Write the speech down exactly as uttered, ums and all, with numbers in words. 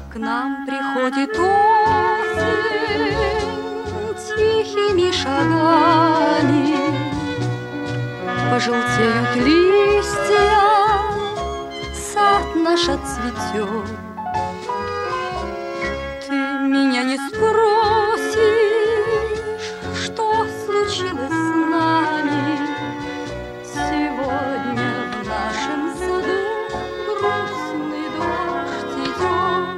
К нам приходит осень тихими шагами, пожелтеют листья, сад наш отцветет.